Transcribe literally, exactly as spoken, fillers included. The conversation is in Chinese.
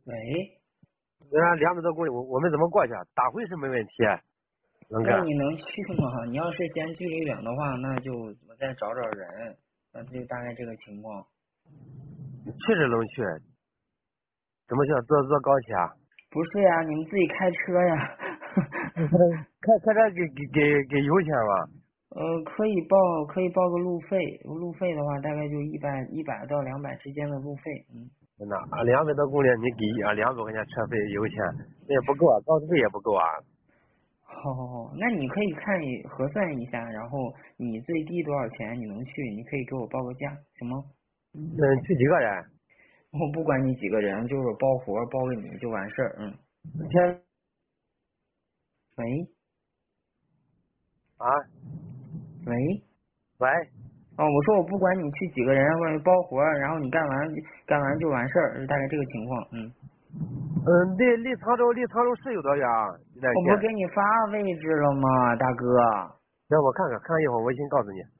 喂， 那两百多公里，我我们怎么过去啊？打回是没问题，能那干。 你能去吗？你要是嫌距离远的话，那就我再找找人，那就大概这个情况。 去是能去，怎么去？坐坐高铁啊？ 不是呀，你们自己开车呀。 开开车给给给给油钱吧？ 呃，可以报可以报个路费，路费的话大概就一百一百到两百之间的路费，嗯。 真的啊，两百多公里你给啊两百块钱车费油钱，那也不够啊，高速费也不够啊。 好好好，那你可以看一核算一下，然后你最低多少钱你能去，你可以给我报个价，行吗？ 嗯，去几个人？ 我不管你几个人，就是包活包给你就完事儿，嗯。 天喂啊， 喂， 喂， 哦，我说我不管你去几个人，关于包活，然后你干完干完就完事儿，大概这个情况，嗯。 嗯，离离沧州离沧州市有多远啊？那我不线？ 给你发位置了吗，大哥？ 让我看看，看一会儿微信告诉你。